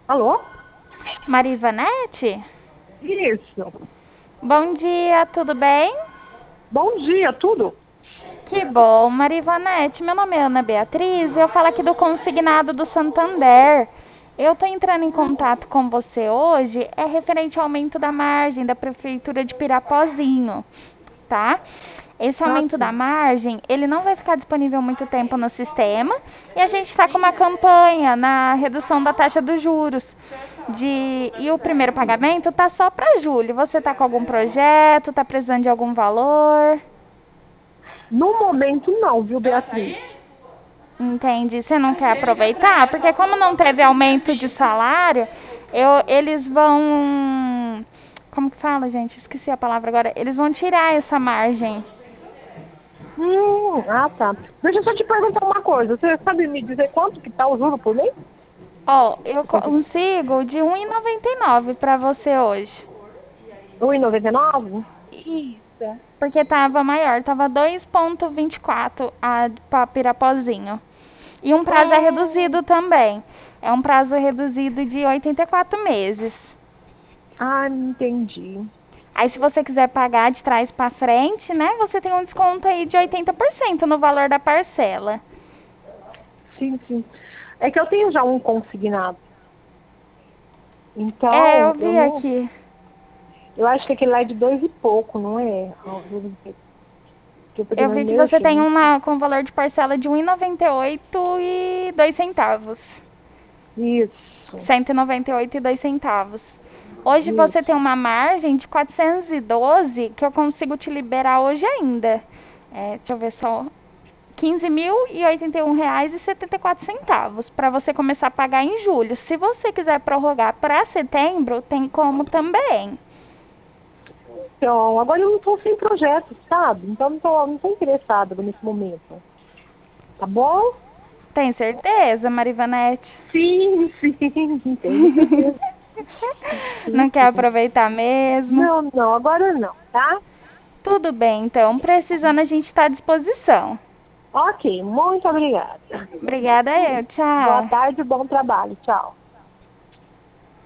Alô? Marivanete? Isso. Bom dia, tudo bem? Bom dia, tudo? Que bom, Marivanete. Meu nome é Ana Beatriz e eu falo aqui do Consignado do Santander. Eu estou entrando em contato com você hoje, é referente ao aumento da margem da Prefeitura de Pirapozinho, tá? Esse Ah, aumento da sim. margem, ele não vai ficar disponível muito tempo no sistema e a gente está com uma campanha na redução da taxa dos juros. E o primeiro pagamento tá só para julho. Você tá com algum projeto? Tá precisando de algum valor? No momento não, viu, Beatriz? Entende? Você não quer aproveitar? Porque como não teve aumento de salário, eles vão. Como que fala, gente? Esqueci a palavra agora. Eles vão tirar essa margem. Tá. Deixa eu só te perguntar uma coisa. Você sabe me dizer quanto que tá o juro por mês? Ó, eu Quanto? consigo de 1,99 para você hoje. 1,99? Isso. Porque tava maior, tava 2,24 a para Pirapozinho. E um prazo é Hum, reduzido também. É um prazo reduzido de 84 meses. entendi. Aí, se você quiser pagar de trás para frente, né, você tem um desconto aí de 80% no valor da parcela. Sim, sim. É que eu tenho já um consignado. É, Então, eu eu vi não. aqui. Eu acho que aquele lá é de dois e pouco, não é? Que eu peguei Eu na vi que você tem energia. uma com valor de parcela de 1,98 e 2 centavos. Isso, 198 e 2 centavos. Hoje você tem isso. uma margem de 412 que eu consigo te liberar hoje ainda. Deixa eu ver só. R$ 15.081,74 para você começar a pagar em julho. Se você quiser prorrogar para setembro, tem como também. Então, agora eu não estou sem projeto, sabe? Então não tô interessada nesse momento. Tá bom? Tem certeza, Marivanete? Sim, sim, tenho certeza. Sim, Não quer sim. aproveitar mesmo? Não, não, agora não, tá? Tudo bem, então. Precisando, a gente está à disposição. Ok, muito obrigada. Obrigada eu. Boa Tchau. tarde, bom trabalho. Tchau.